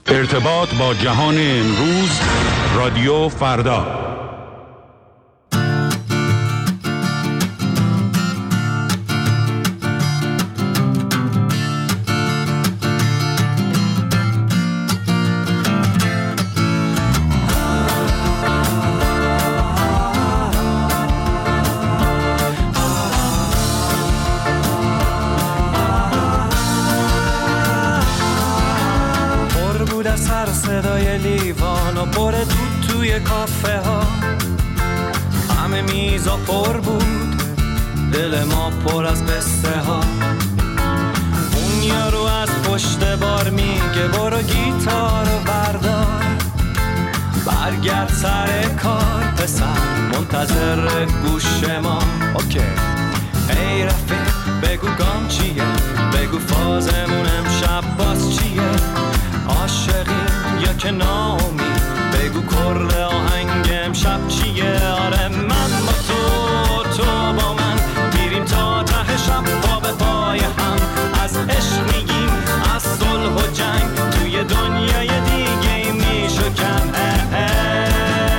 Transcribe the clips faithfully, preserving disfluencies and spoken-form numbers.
ارتباط با جهان امروز، رادیو فردا. صدای لیوان و پر تو توی کافه ها، همه میزا پر بود، دل ما پر از قصه ها. اون یارو از پشت بار میگه برو گیتارو بردار، برگرد سر کار پسر، منتظر گوش ما. اوکی ای رفیق بگو گام چیه، بگو فازمون امشب باز چیه، عاشقی یا که ناامید، بگو کرد آهنگ امشب چیه. آره من با تو، تو با من، میریم تا ته شب پا به پای هم، از عشق میگیم، از صلح و جنگ، توی دنیای دیگه میشو کم. اه اه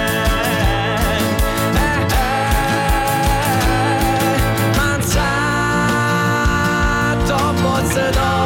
من صد تا با صدا،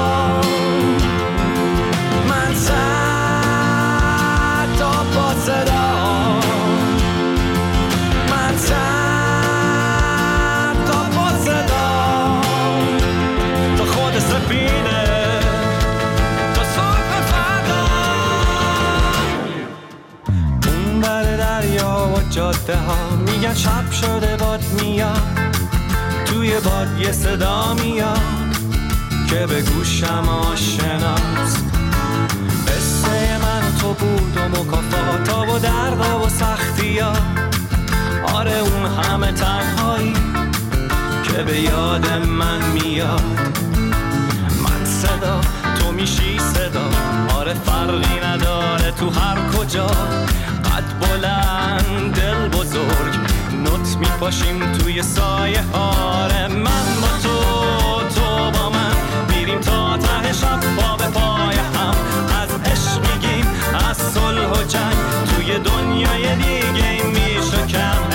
جاده ها میگن شب شده باد میاد، توی باد یه صدا میاد که به گوشم آشناست. قصه من تو بود و مکافاتا و دردا و سختی ها، آره اون همه تنهایی که به یاد من میاد. من صدا تو میشی صدا، آره فرقی نداره تو هر کجا، قد بلند دل بزرگ، نوت میپاشیم توی سایه هاره. من با تو، تو با من، میریم تا ته شب پا به پای هم، از عشق میگیم، از صلح و جنگ، توی دنیای دیگه میشه کم.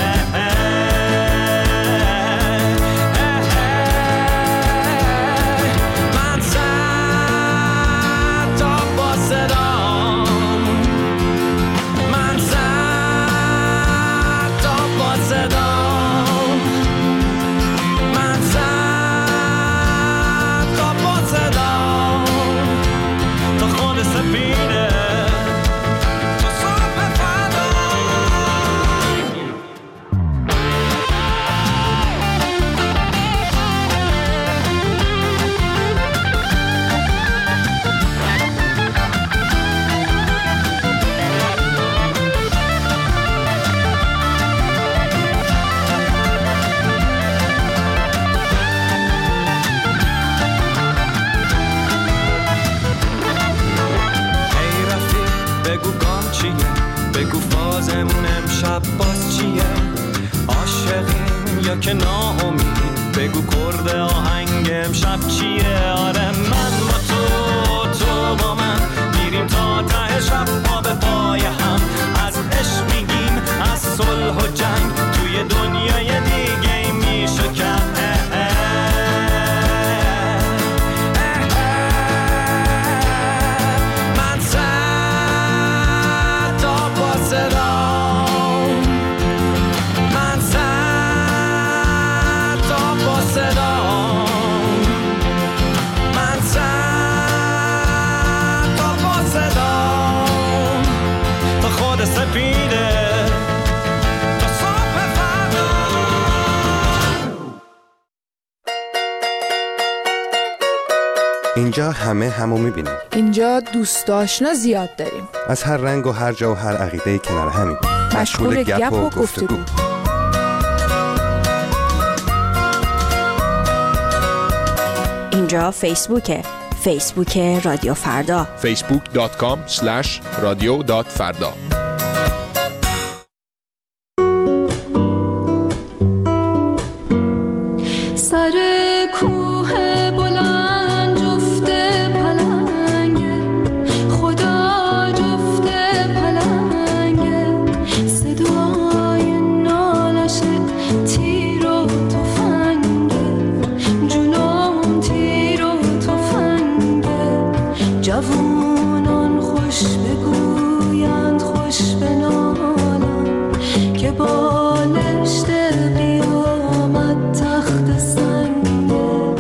من صد تا با صدا، بگو فازمون امشب باز چیه، عاشقیم یا که ناامید، بگو کرد آهنگ امشب چیه. آره من با تو، تو با من، میریم تا ته شب پا به پای هم، از عشق میگیم، از صلح و جنگ، توی دنیای دیگه میشه کم. اینجا همه همو میبینیم. اینجا دوست آشنا زیاد داریم، از هر رنگ و هر جا و هر عقیده کنار همیم، مشغول گپ و گفتگو. اینجا فیسبوکه، فیسبوک رادیو فردا، فیسبوک دات کام اسلش رادیو دات فردا. کوه بلند جفت پلنگ، خدا جوانان خوش بگویند خوش بنالند که بالشت قیامت تخت سنگه.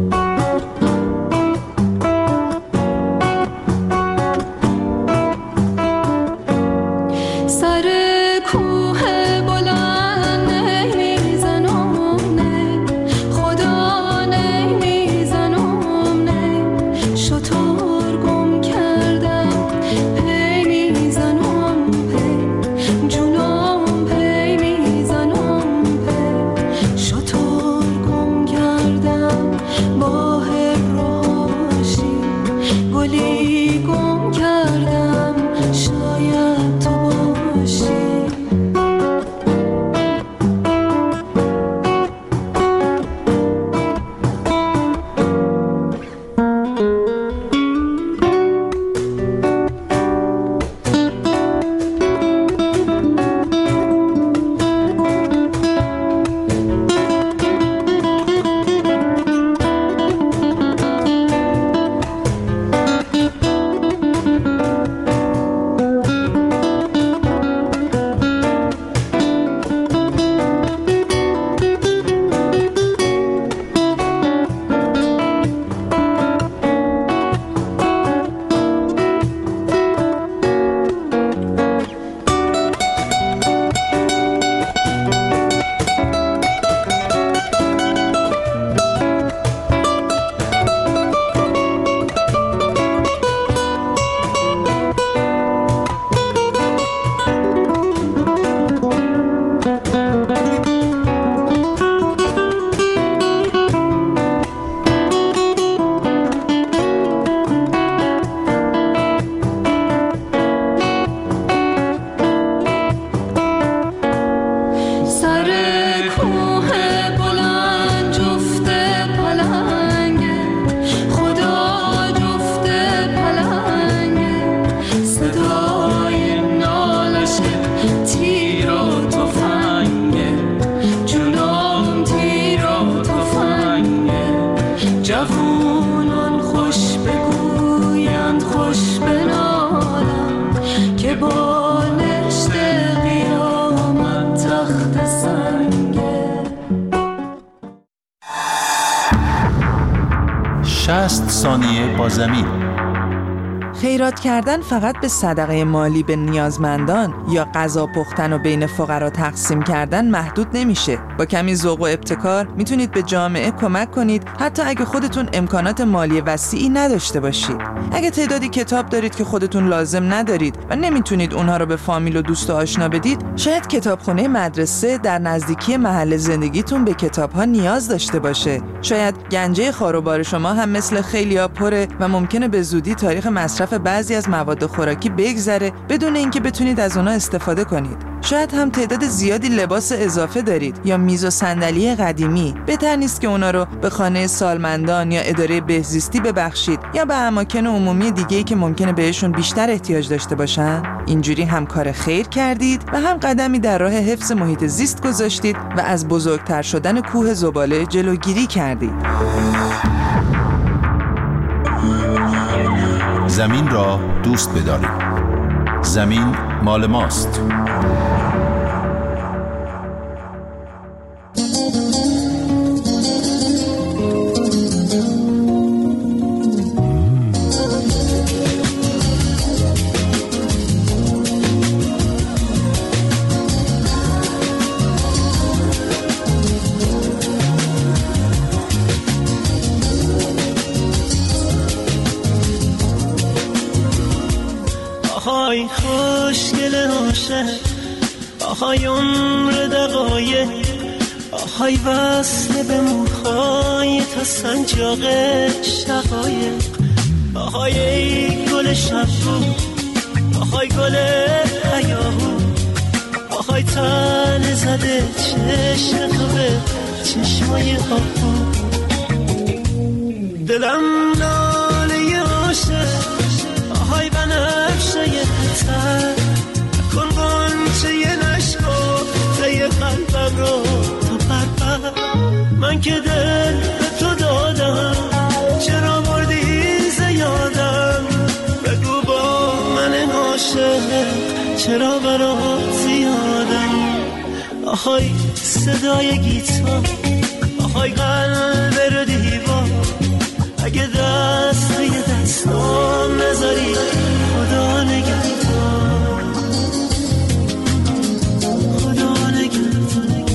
سر کوه بلند نمیزنم نه، خدا نمیزنم نه، شطور گم کردم پی میزنم پی، جونم پی میزنم پی، شطور گم کردم با هراشی، گلی گم کردم شاید تو باشی. جوانان خوش بگویند خوش بنالند که بالشت قیامت تخت سنگه. شصت ثانیه با زمین. خیرات کردن فقط به صدقه مالی به نیازمندان یا غذا پختن و بین فقرا تقسیم کردن محدود نمیشه. با کمی ذوق و ابتکار میتونید به جامعه کمک کنید، حتی اگه خودتون امکانات مالی وسیعی نداشته باشید. اگه تعدادی کتاب دارید که خودتون لازم ندارید و نمیتونید اونها رو به فامیل و دوست و آشنا بدید، شاید کتابخونه مدرسه در نزدیکی محل زندگیتون به کتاب‌ها نیاز داشته باشه. شاید گنجه خاروبار شما هم مثل خیلیا پره و ممکنه به زودی تاریخ مصرف بعضی از مواد خوراکی بگذره بدون اینکه بتونید از اونها استفاده کنید. شاید هم تعداد زیادی لباس اضافه دارید یا میز و صندلی قدیمی. بهتر نیست که اونا رو به خانه سالمندان یا اداره بهزیستی ببخشید یا به اماکن عمومی دیگه‌ای که ممکنه بهشون بیشتر احتیاج داشته باشن؟ اینجوری هم کار خیر کردید و هم قدمی در راه حفظ محیط زیست گذاشتید و از بزرگتر شدن کوه زباله جلوگیری کردید. زمین را دوست بدارید. زمین مال ماست. آهای خوشگل عاشق، آهای عمر دقایق، آهای وصل به موهای تا سنجاق شقایق، آهای ای گل شبو، آهای گل هیاهو، آهای تن زده چشم تو به چشمای آهو. دلم ناله عاشق، آهای بنفشه تر، کن غنچه نشکو ته قلبم رو تو پرپر. من که دل به تو دادم، چرا بردی زیادم، چرا برات یادم، آهای صدای گیتار، آهای قلب رو دیوار، اگه دست به دستام نذاری خدا نگهدار، خدا نگهدار.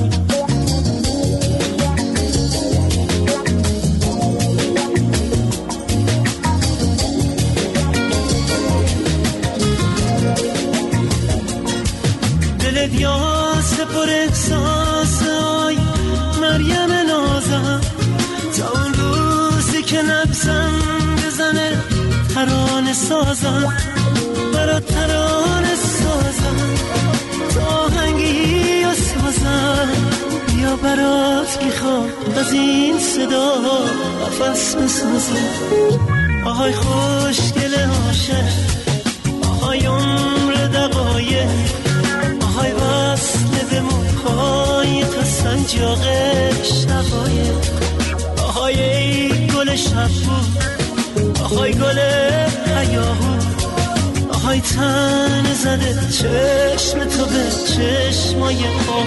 دلت یاسه پر احساس آی مریم نازم، تا اون روزی که نبزم بزنه ترانه سازم، برات ترانه سازم، تا آهنگی و سازم، بیا برات میخوام از این صدا نفس بسازم. آهای خوشگل عاشق، آهای عمر دقایق، آهای وصل به موهای تا سنجاق شقایق، آهای ای گل شبو، آهای گل هیاهو، آهای تن زده چشم تو به چشمای آه.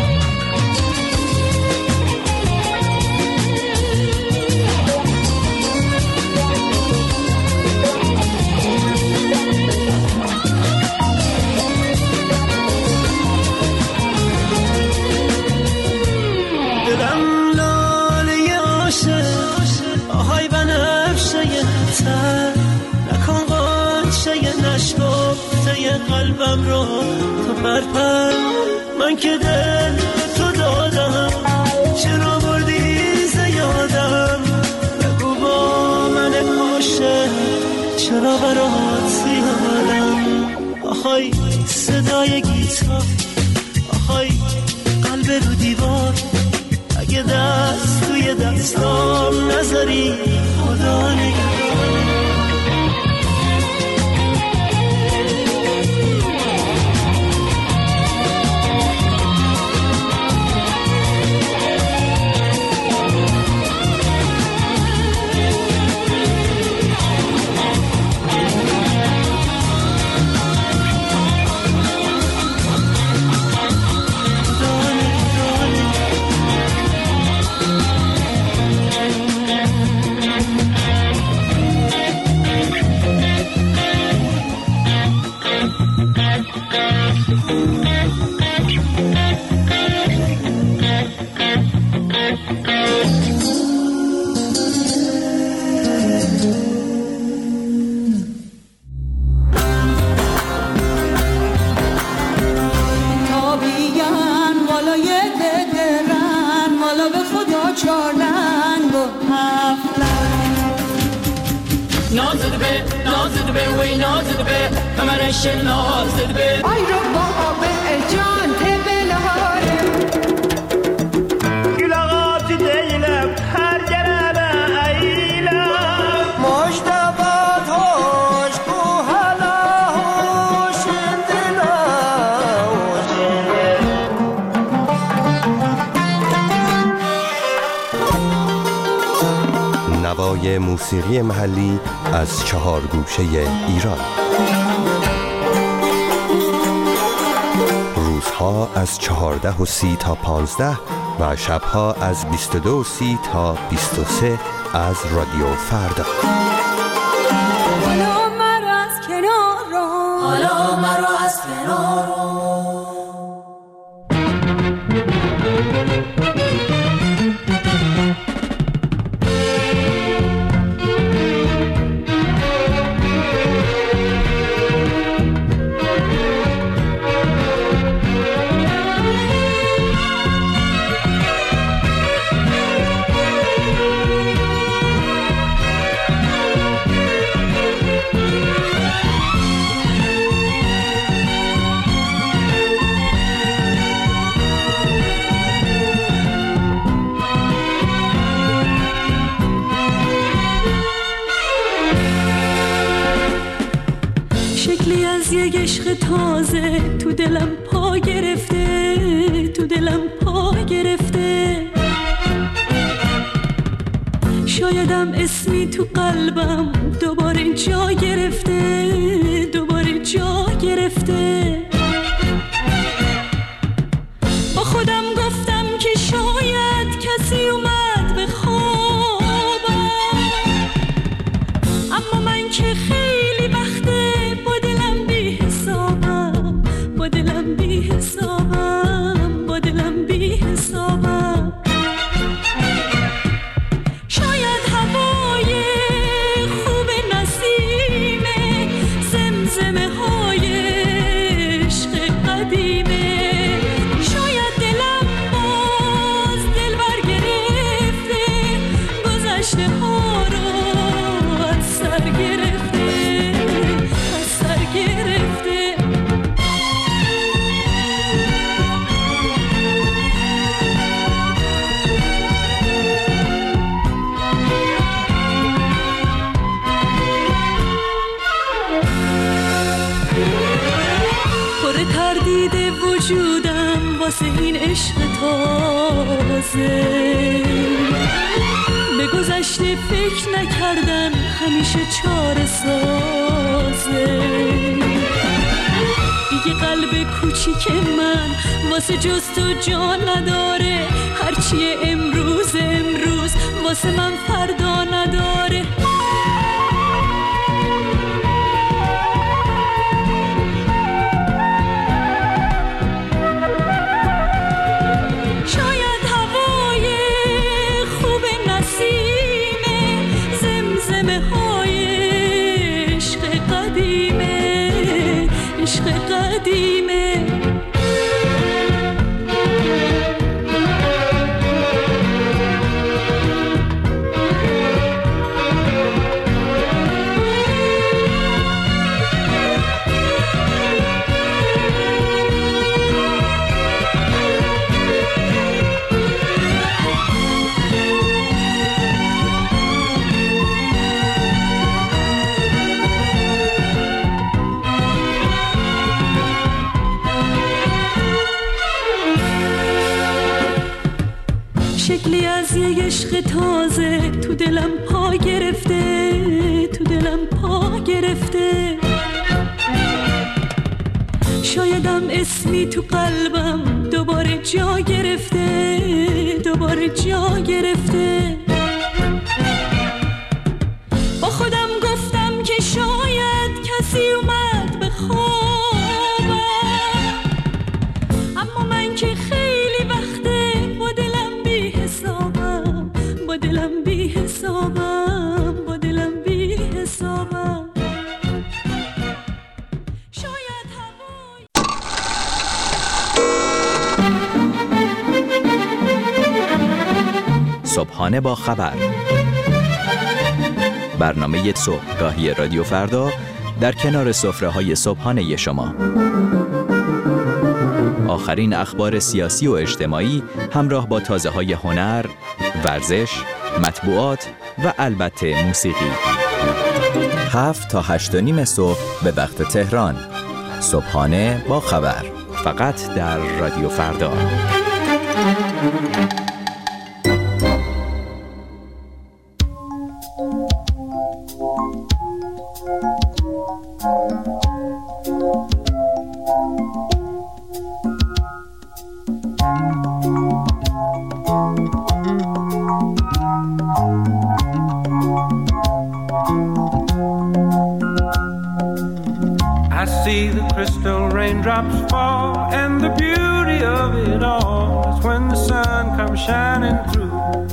قلبم رو تو پرپر، من که دل تو دادم، چرا بردی زیادم، بگو با من عاشق چرا برات زیادم. آهای صدای گیتار، آهای قلب رو دیوار، اگه دست توی دستام نذاری خدا نگهدار. نوای موسیقی محلی از چهار گوشه ایران. روزها از چهارده و سی تا پانزده و شبها از بیست و دو و سی تا بیست و سه از رادیو فردا. حالا مرا از کنار رو، حالا مرا از کنار رو. عشق تازه تو دلم پا گرفته، تو دلم پا گرفته. شایدم اسمی تو قلبم دوباره جا گرفته، دوباره جا گرفته. وجودم واسه این عشق تازه. به گذشته فکر نکردن همیشه چاره سازه. دیگه قلب کوچیک من واسه جز تو جان نداره. هرچی امروز امروز واسه من فردا نداره. شاید هوای خوب نسیمه، زمزمه های عشق قدیمه، عشق قدیمه. شکلی از یک عشق تازه تو دلم پا گرفته، تو دلم پا گرفته. شایدم اسمی تو قلبم دوباره جا گرفته، دوباره جا گرفته. با خودم گفتم که شاید کسی اومد به خوابم، اما من که خیلی وقته با دلم بی حسابم، با دلم بی حسابم، با دلم بی حسابم. شاید هوای صبحانه با خبر، برنامه صبحگاهی رادیو فردا در کنار سفره‌های صبحانه شما. آخرین اخبار سیاسی و اجتماعی همراه با تازه‌های هنر، ورزش، مطبوعات و البته موسیقی. هفت تا هشت و نیم صبح به وقت تهران. صبحانه با خبر، فقط در رادیو فردا. See the crystal raindrops fall, and the beauty of it all is when the sun comes shining through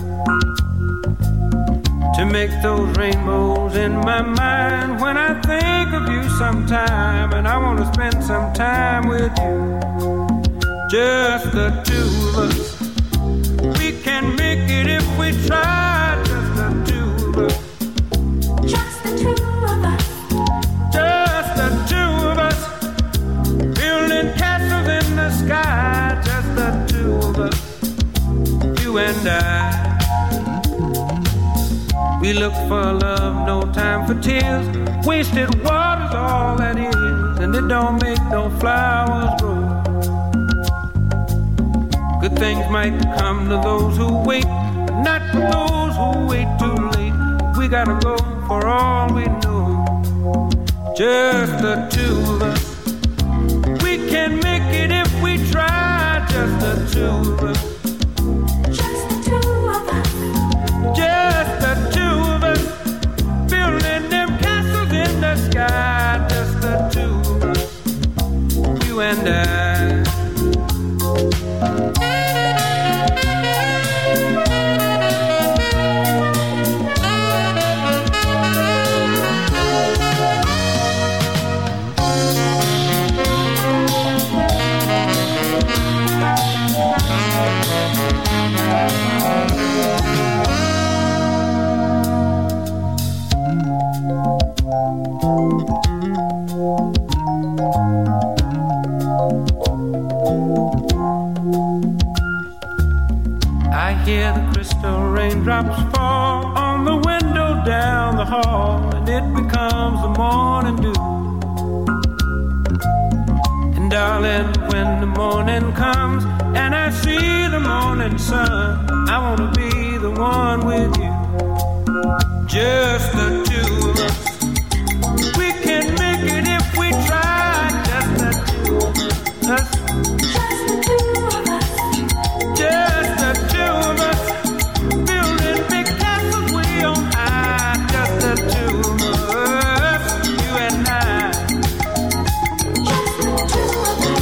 to make those rainbows in my mind. When I think of you sometime, and I want to spend some time with you, just the two of us. We can make it if we try, just the two of us. Just the two of us. Just the two of us. Building castles in the sky, just the two of us. You and I. We look for love, no time for tears. Wasted water's all that is, and it don't make no flowers grow. Good things might come to those who wait, but not for those who wait too late. We gotta go for all we know. Just the two of us. We can make it if we try. Just the two of us. Just the two of us. Just the two of us. Building them castles in the sky. Just the two of us. You and I. Hear the crystal raindrops fall on the window down the hall, and it becomes the morning dew. And darling, when when the morning comes and I see the morning sun, I wanna be the one with you, just the two of us. We can make it if we try, just the two of us. Just the two of us. Just the two of us. Building big castles way on high, just the two of us, you and I. Just the two of us.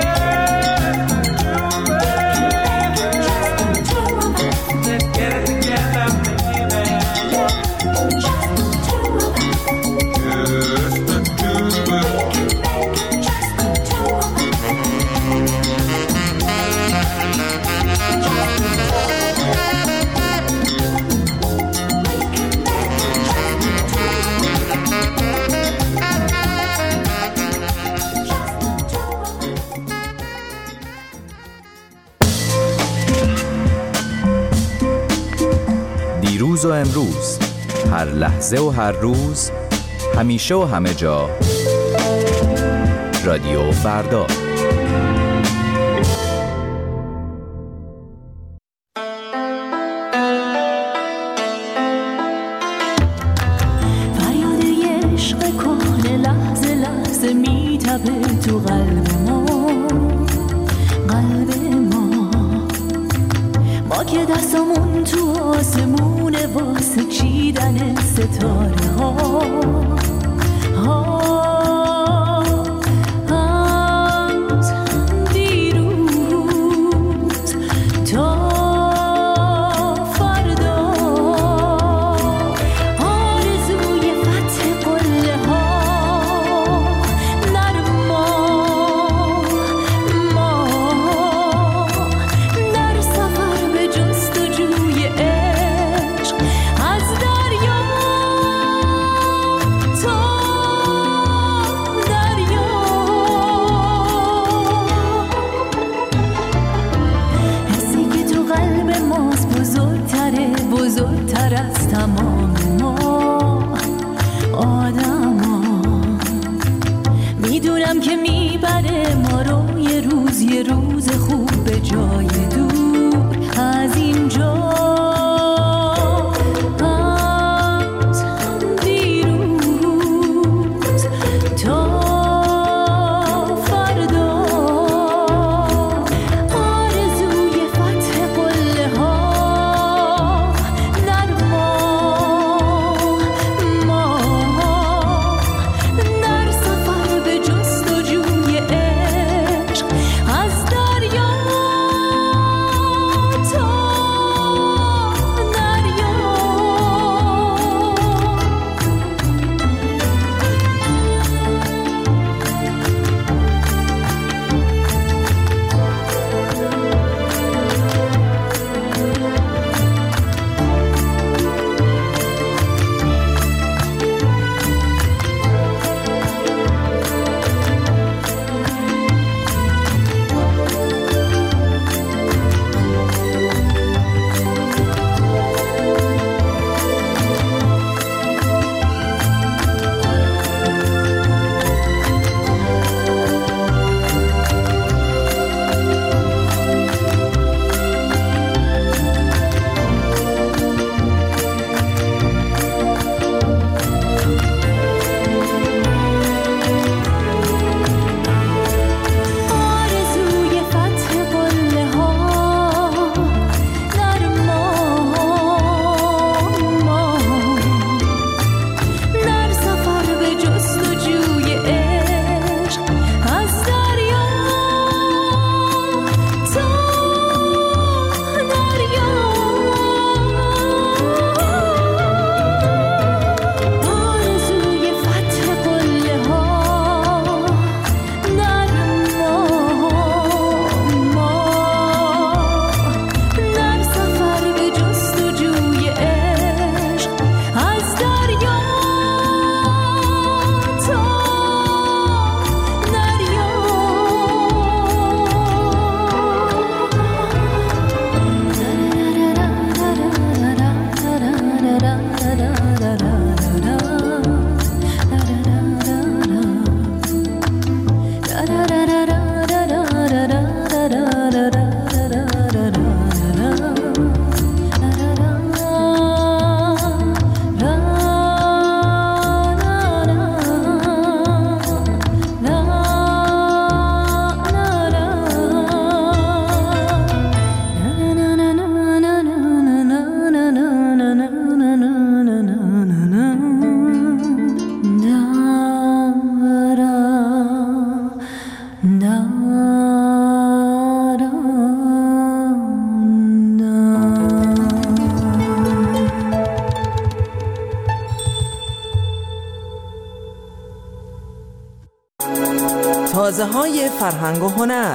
Let's get it together, baby. Just the two of us. Just the two of us. Just the two of us. دیروز و امروز، هر لحظه و هر روز، همیشه و همه جا، رادیو فردا. فریاد یه عشق کهنه لحظه لحظه میتپه تو قلب ما، قلب ما. ما که دستمون تو آسمونه واسه چیدن ستاره ها، ها. از دیروز تا فردا آرزوی فتح قله ها در ما، ما در سفر به جستجوی عشق از دریا تا دریا. حسی که تو قلب ماست بزرگتره، بزرگتر از تمام ما آدما. میدونم که میبره ما رو یه روز یه روز خوب به جای دور از اینجا. از دیروز تا فردا آرزوی فتح قله ها در ما، ما در سفر به جستجوی عشق از دریا تا تازه های فرهنگ و هنر.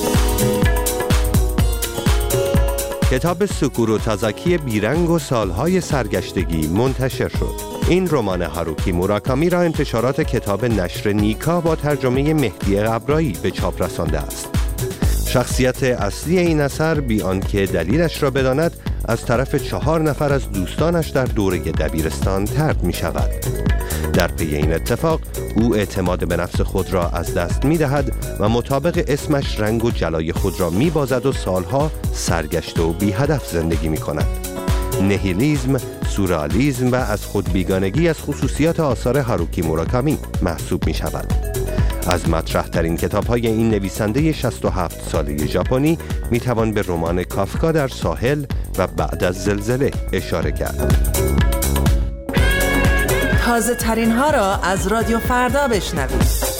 کتاب سوکورو تازاکی بیرنگ و سالهای سرگشتگی منتشر شد. این رمان هاروکی موراکامی را انتشارات کتاب نشر نیکا با ترجمه مهدی قبرایی به چاپ رسانده است. شخصیت اصلی این اثر بی آنکه دلیلش را بداند از طرف چهار نفر از دوستانش در دوره دبیرستان طرد می شود. در پی این اتفاق او اعتماد به نفس خود را از دست می دهد و مطابق اسمش رنگ و جلای خود را می بازد و سالها سرگشته و بی هدف زندگی می کند. نهیلیزم، سورئالیسم و از خود بیگانگی از خصوصیات آثار هاروکی موراکامی محسوب می شود. از مطرح ترین کتاب های این نویسنده شصت و هفت ساله ژاپنی می توان به رمان کافکا در ساحل و بعد از زلزله اشاره کرد. تازه ترین ها را از رادیو فردا بشنوید.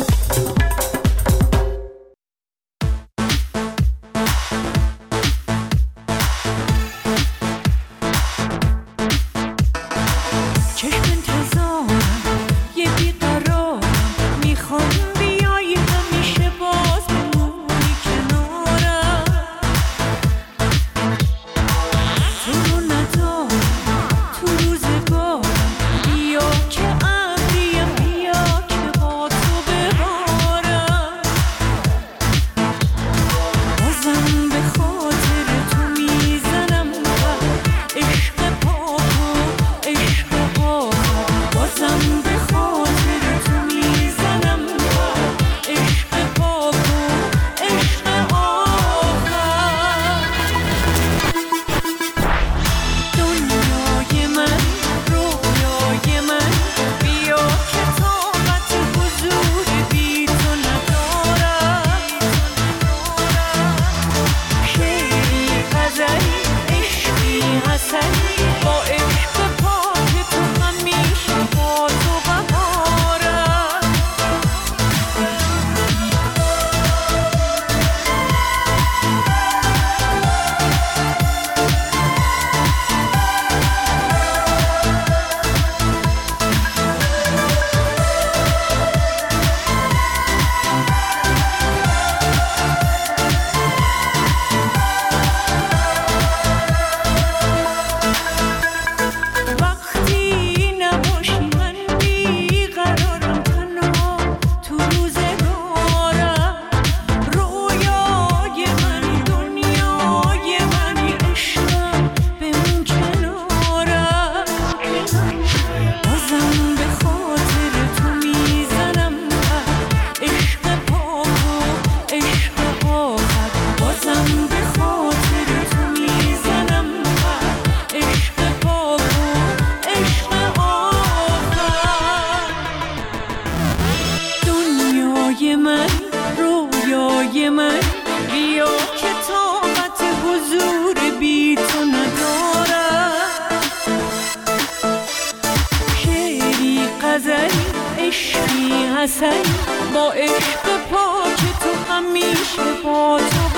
با عشق پاک تو همیشه با تو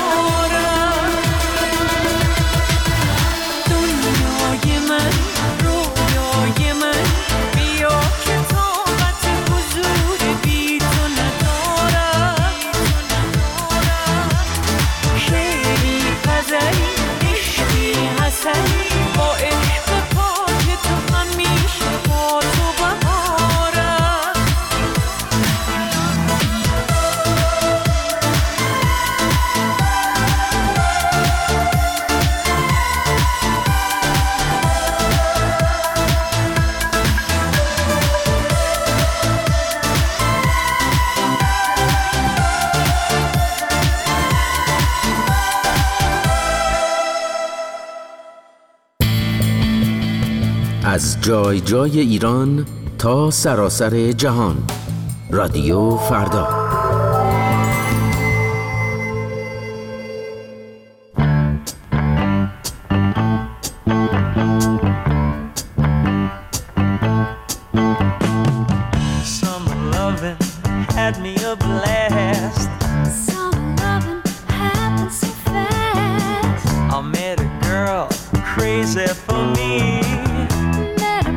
بهارم. دنیای من، رویای من، بیا که طاقت حضور بی تو ندارم. شعری، غزلی، عشقی، حسنی، با عشق پاک تو همیشه با تو بهارم. از جای جای ایران تا سراسر جهان، رادیو فردا.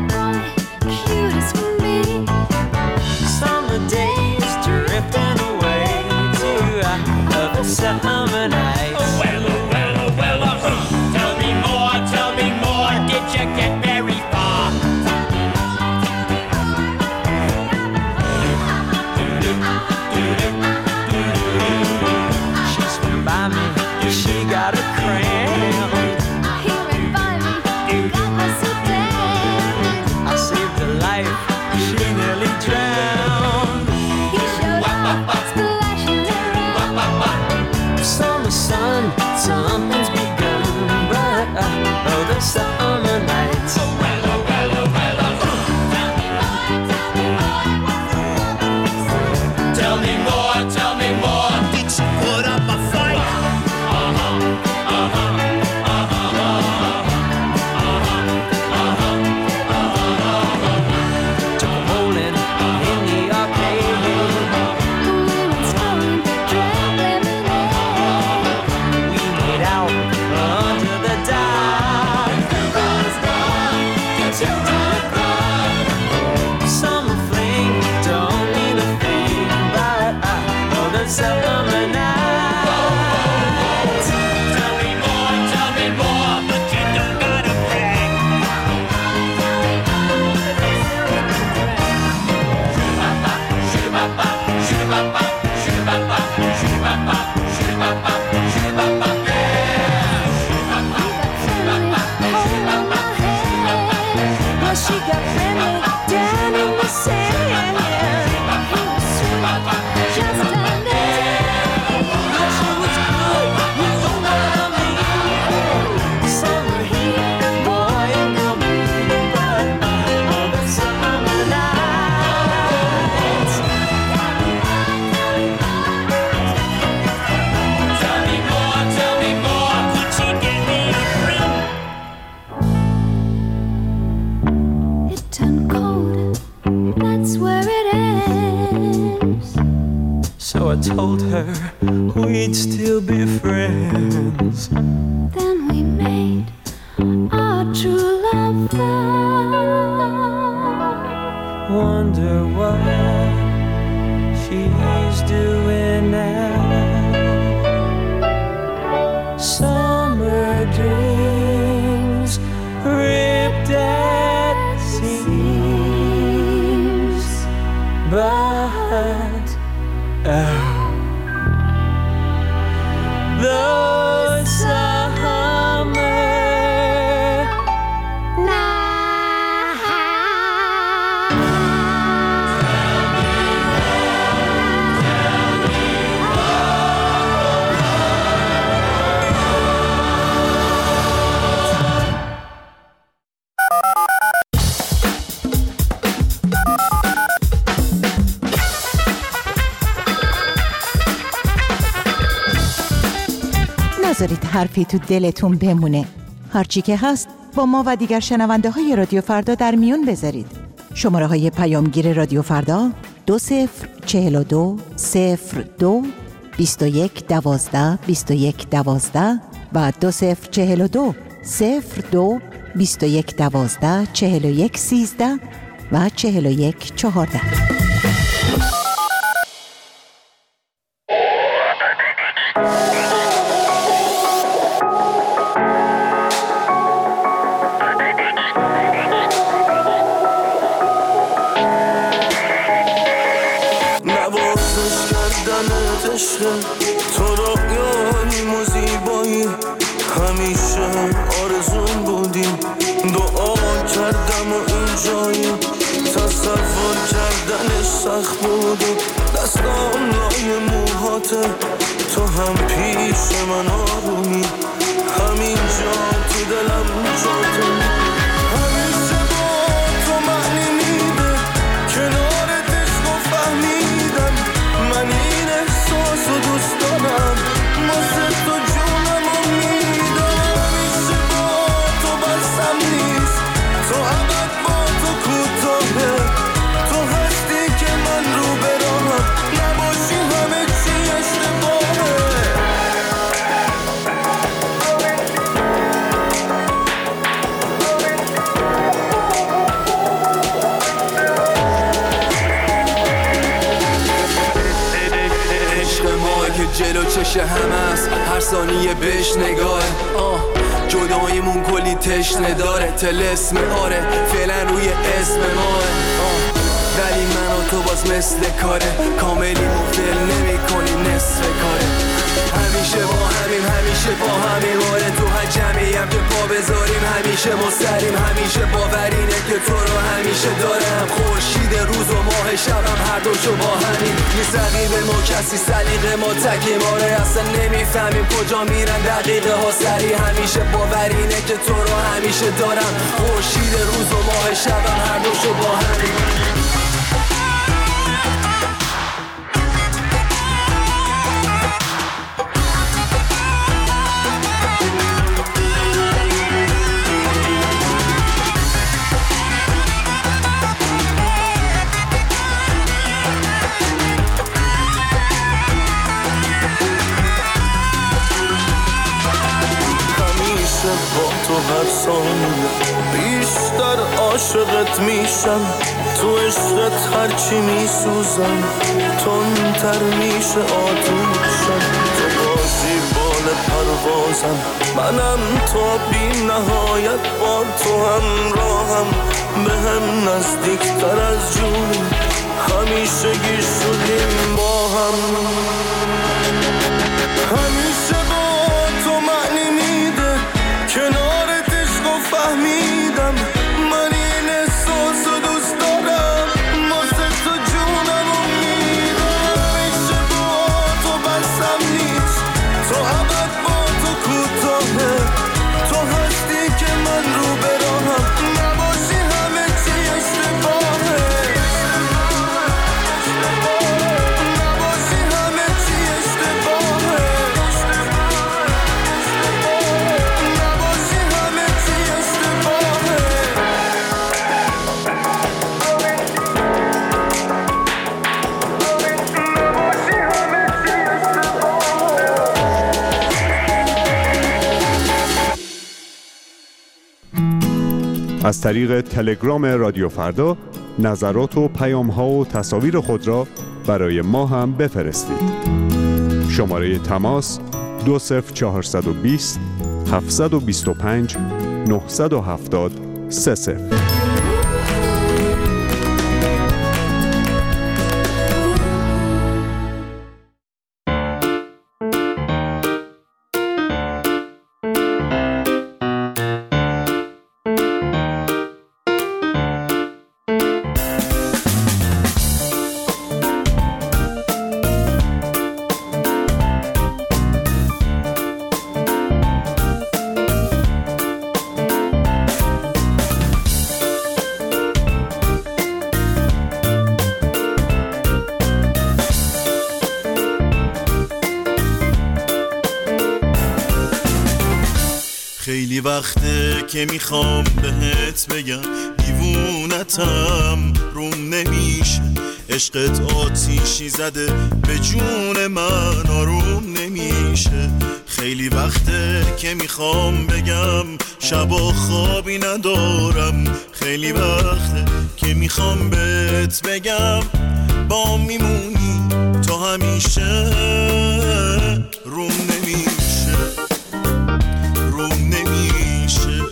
Away. summer nights. Oh, well, oh, well, oh, well, oh. Tell me more, tell me more. Did you get very far? She swam by me, she got a cramp. He went by me, got my so damn. I saved her life, she nearly drowned. He showed up, splashing around. Summer sun, something's begun. But uh, oh, the summer nights. Oh, well, oh, well, oh, well, oh. Tell me more, tell me more. Did she put up a fight? Uh-huh, uh-huh, uh-huh, uh-huh, uh-huh, uh-huh. Took a bowling in the arcade. We made out under the dock. Summer fling don't mean a thing, but I know the summer nights. Tell me more, tell me more, but you don't gotta brag. Well, she got panic down in the sand. He was sweet, just under there. Well, she was good, you know what I mean. Summer heat, boy, ain't no mean, but all the summer nights. Tell me more, tell me more, could she get me a ring? It turned cold, that's where it ends. So I told her we'd still be friends. Then we made our true love vow. Wonder what she's doing now. Summer dreams ripped at seams, but oh, the summer نذارید حرفی تو دلتون بمونه. هرچی که هست با ما و دیگر شنونده های رادیو فردا در میون بذارید. شماره های پیامگیر رادیو فردا دو صفر چهل و دو صفر دو بیست و یک دوازده بیست و یک دوازده و دو صفر چهل و دو صفر دو بیست و یک دوازده چهل و یک سیزده و چهل و یک چهارده. تو رویاییم و زیبایی همیشه آرزون بودیم. دعا کردم و این جایی تصور کردنش سخت بود. دستام لای موهاته تو هم پیش من آرومی. همین جا تو دلم جاته همیشه با تو معنی میده. کنارت عشق و فهمیدم من این احساس و دوست دارم. واسه تو جونم و میدم. همیشه با تو بسم نیست. تو ابد با تو کوتاهه. تو هستی که من رو به راهم. نباشی همه چی اشتباهه. که جلو چش همه است، هر ثانیه بهش نگاه. آه جداییمون کلی تشنه داره، طلسم آره فعلا روی اسم ماه. ولی من و تو باز مثل کاره، کاملی مفل نمی کنیم نصف کاره. همیشه با همیم همیشه با همیم آره، تو هر جمعی هم که پا بذاریم همیشه مستریم. همیشه باورینه که تو رو همیشه دارم، خورشید روز و ماه شبم هر دوشو با همین. نیست رقیب ما کسی، سلیقه ما تکیم آره، اصلا نمیفهمیم کجا میرن دقیقه ها سری. همیشه باورینه که تو رو همیشه دارم، خورشید روز و ماه شبم هر دوشو با همین. با تو هر ثانیه بیشتر عاشقت میشم، تو عشقت هرچی میسوزم تندتر میشه آتوشم. تو بازی بال پروازم، منم تا بی نهایت با تو همراهم، به هم نزدیکتر از جون همیشه گیر شدیم با هم. همیشه با تو معنی میده کنارت عشق و فهمیدم، من این احساس و دوست دارم، واسه تو جونم و میدم. همیشه با تو بسم نیست، تو ابد با تو کوتاهه، تو هستی که من رو براهم، نباشی همه چی اشتباهه، نباشی همه چی اشتباهه. از طریق تلگرام رادیو فردا نظرات و پیام‌ها و تصاویر خود را برای ما هم بفرستید. شماره تماس دو صفر چهارصد و بیست هفتصد و بیست و پنج نهصد و هفتاد سه صفر. خیلی وقته که میخوام بهت بگم دیوونتم، روم نمیشه عشقت آتیشی زده به جون من، آروم نمیشه. خیلی وقته که میخوام بگم شبا خوابی ندارم، خیلی وقته که میخوام بهت بگم با میمونی تو همیشه، روم نمیشه روم نمیشه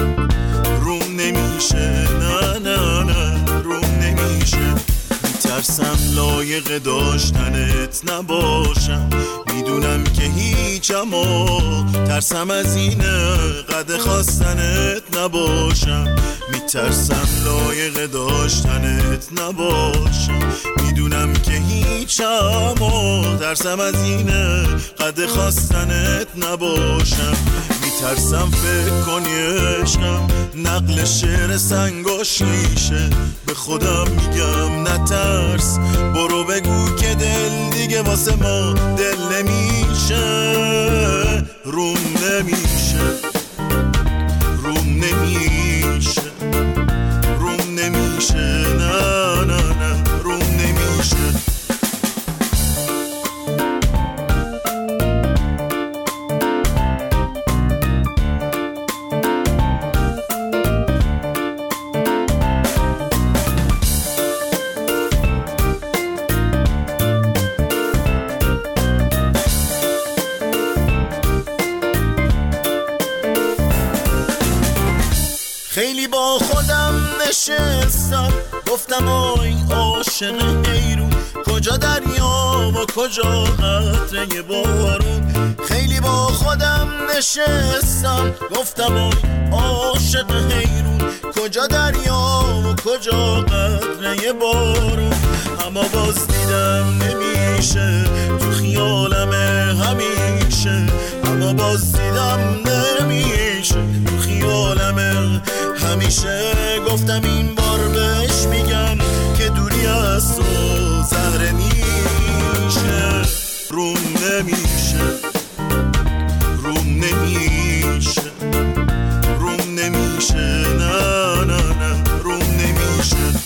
روم نمیشه نه نه نه روم نمیشه. میترسم لایق داشتنت نباشم، میدونم که هیچم و ترسم از اینه قد خواستنت نباشم. میترسم لایق داشتنت نباشم، میدونم که هیچم و ترسم از اینه قد خواستنت نباشم. میترسم فکر کنی عشقم نقل شعر سنگ و شیشه، به خودم میگم نترس برو بگو که دل دیگه واسه ما دل نمیشه، روم نمیشه روم نمیشه روم نمیشه نه نه نه روم نمیشه. نشستم گفتم آی عاشق حیرون، کجا دریا و کجا قطره بارون. خیلی با خودم نشستم گفتم آی عاشق حیرون، کجا دریا و کجا قطره بارون. اما باز دیدم نمیشه تو خیالم همیشه، اما باز دیدم نمیشه تو خیالم همیشه. گفتم این بار بهش میگم که دوری از تو زهره میشه. روم نمیشه روم نمیشه روم نمیشه نه نه نه روم نمیشه.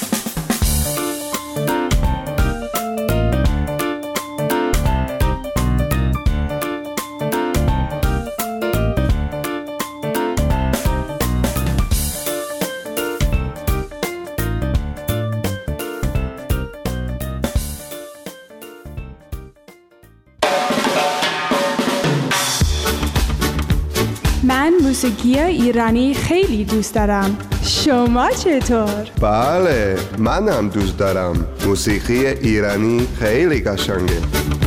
من موسیقی ایرانی خیلی دوست دارم. شما چطور؟ بله، من هم دوست دارم. موسیقی ایرانی خیلی قشنگه.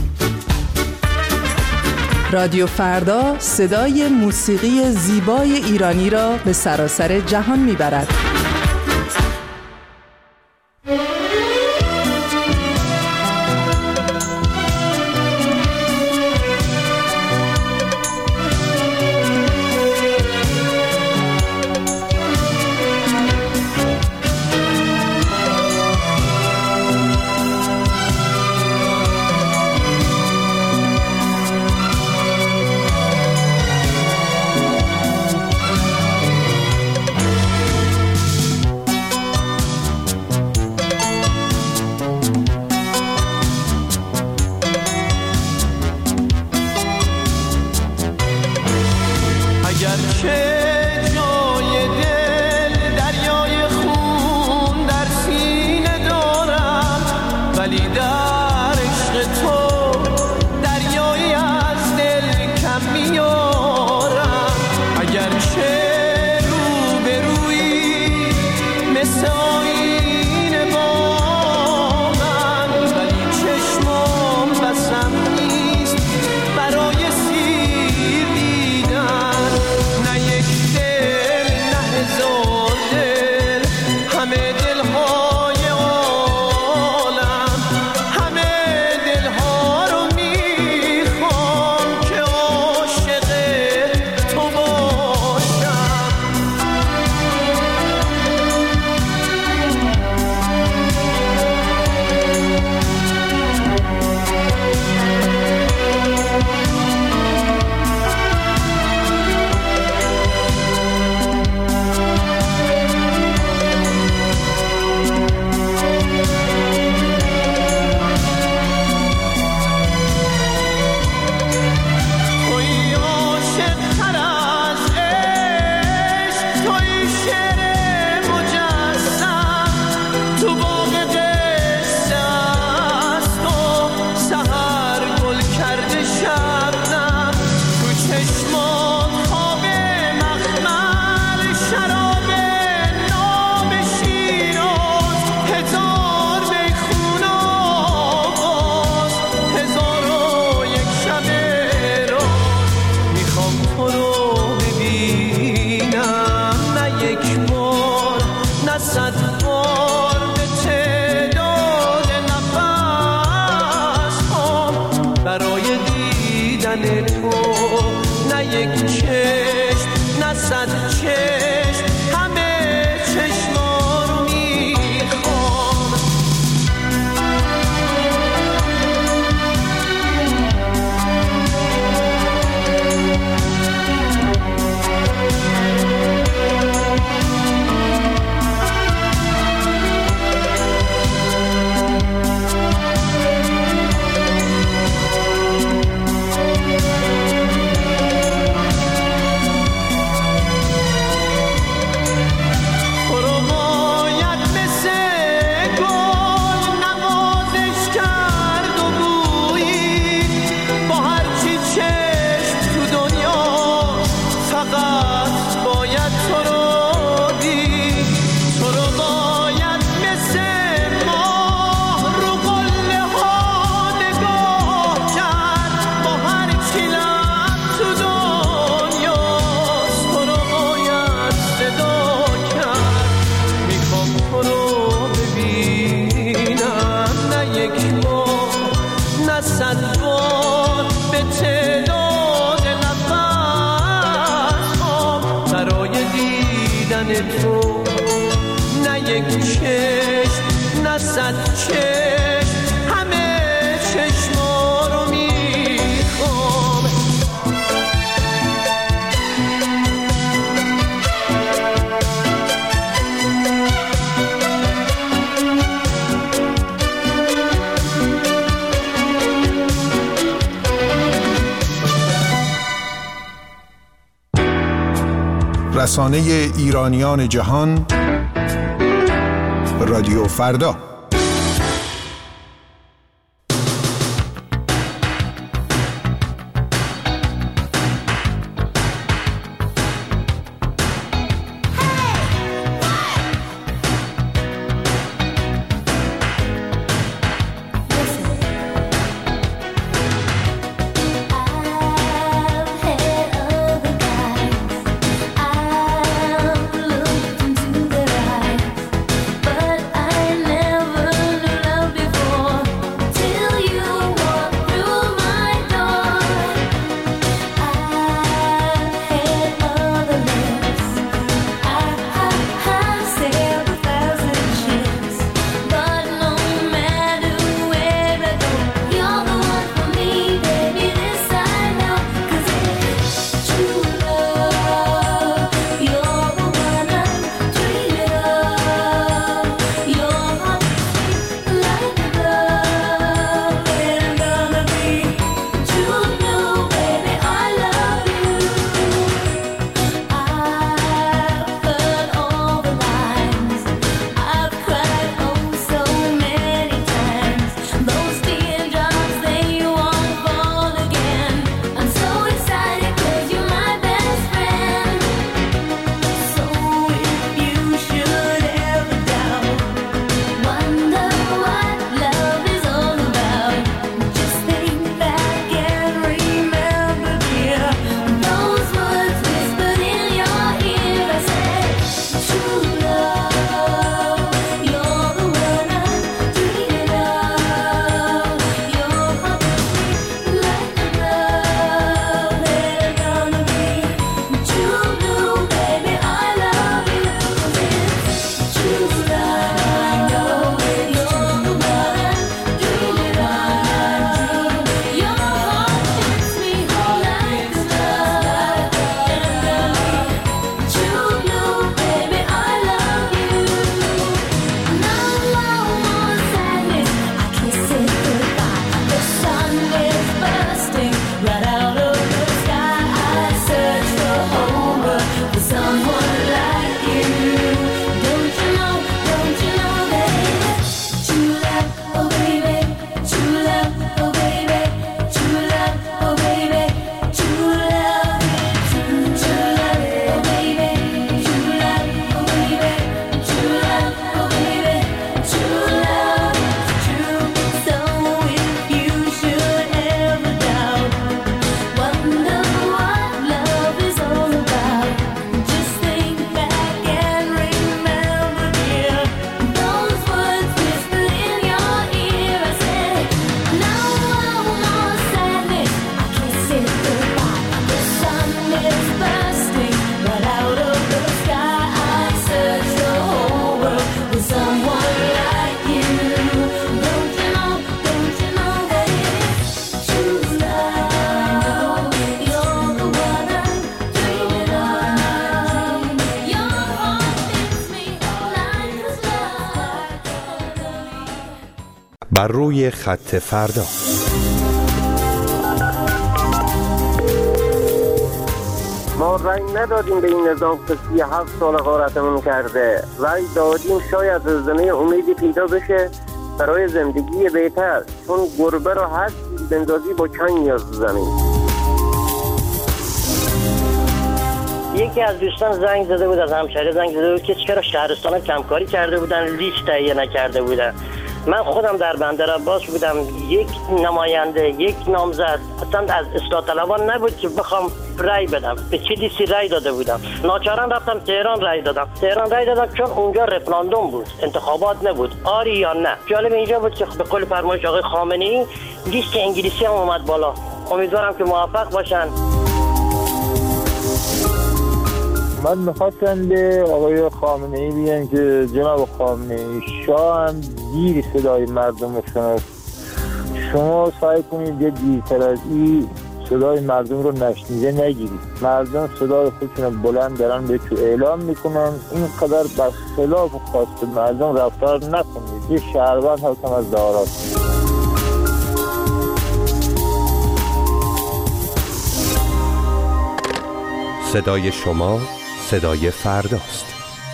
رادیو فردا صدای موسیقی زیبای ایرانی را به سراسر جهان میبرد. صد بار به تعداد نفس‌هام برای دیدن تو، نه یک چشم نه صد چشم، همه چشما رو میخوام. رسانه ایرانیان جهان، رادیو فردا. بر روی خط فردا. ما رأی ندادیم به این نظام که سی و هفت سال غارتمون کرده. رأی دادیم شاید زمین امیدی پیدا بشه برای زندگی بهتر، چون گربه رو هر چیز بندازی با چنگ میاد زمین. یکی از دوستان زنگ زده بود، از همشهری زنگ زده بود که چرا شهرستان کمکاری کرده بودن، لیست تهیه نکرده بودن. من خودم در بندرعباس بودم، یک نماینده، یک نامزد اصلا از اصلاح طلبان نبود که بخوام رای بدم. به چه لیستی رای داده بودم؟ ناچاران رفتم تهران رای دادم. تهران رای دادم چون اونجا رفراندوم بود، انتخابات نبود، آری یا نه. جالب اینجا بود که به قول فرمایش آقای خامنه‌ای لیست انگلیسی هم اومد بالا. امیدوارم که موفق باشن. من میخواستم به آقای خامنه‌ای بگم که جناب خامنه‌ای، شاه هم دیر صدای مردم رو شنفت. شما سعی کنید یه دیرتر از این صدای مردم رو نشنیده نگیرید. مردم صدای خودشون رو بلند دارن به تو اعلام میکنن، اینقدر بر خلاف خواست مردم رفتار نکنید. یه شهروند هستم از دارات. صدای شما صدای فرداست.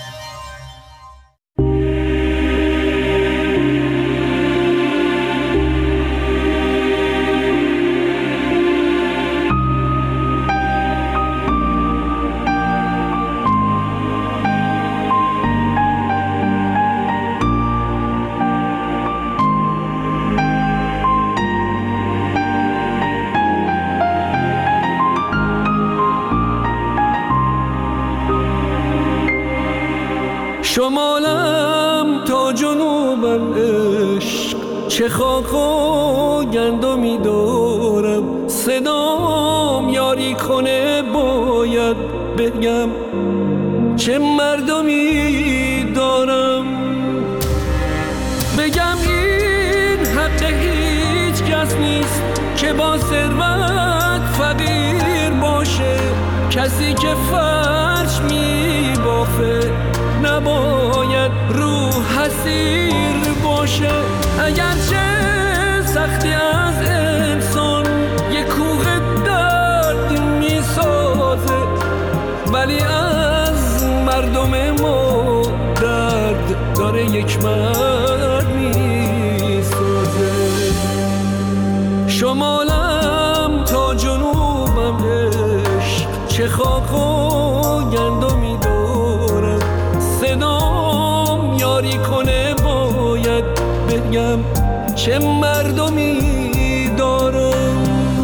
شمالم تا جنوبم عشق، چه خاک و گندمی دارم. صدام یاری کنه باید بگم چه مردمی دارم. بگم این حق هیچ کس نیست که با ثروت فقیر باشه. کسی که فرش می بافه نباید رو حسیر باشه. اگرچه سختی از انسان یک کوه درد می سازه، ولی از مردم ما درد داره یک مرد می سازه. شمالم تا جنوبم عشق، چه خاک و گندمی دارم. صدام یاری کنه باید بگم چه مردمی دارم.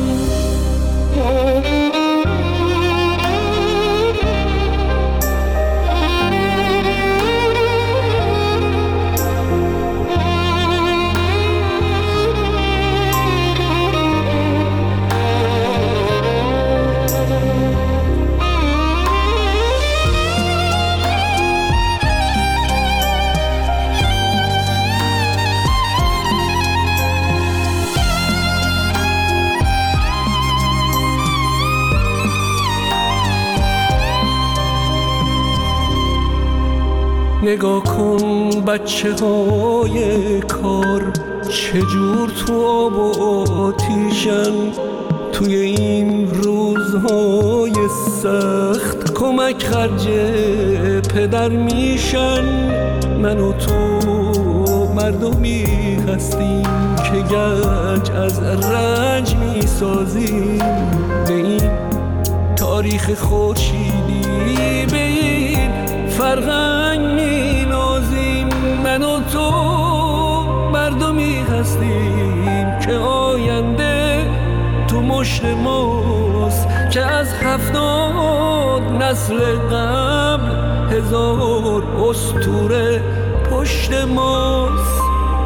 نگاه کن بچه های کار چجور تو آب و آتیشن. توی این روزهای سخت کمک خرج پدر میشن. من و تو مردمی هستیم که گنج از رنج میسازیم. به این تاریخ خورشیدی، به این فرهنگ می نازیم. من و تو مردمی هستیم که آینده تو مشت ماست، که از هفتاد نسل قبل هزار اسطوره پشت ماست.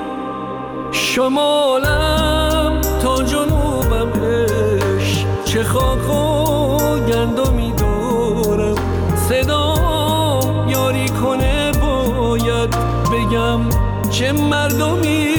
شمالم تا جنوبم عشق، چه خاک و گندمی دارم. صدام یاری کنه باید بگم چه مردمی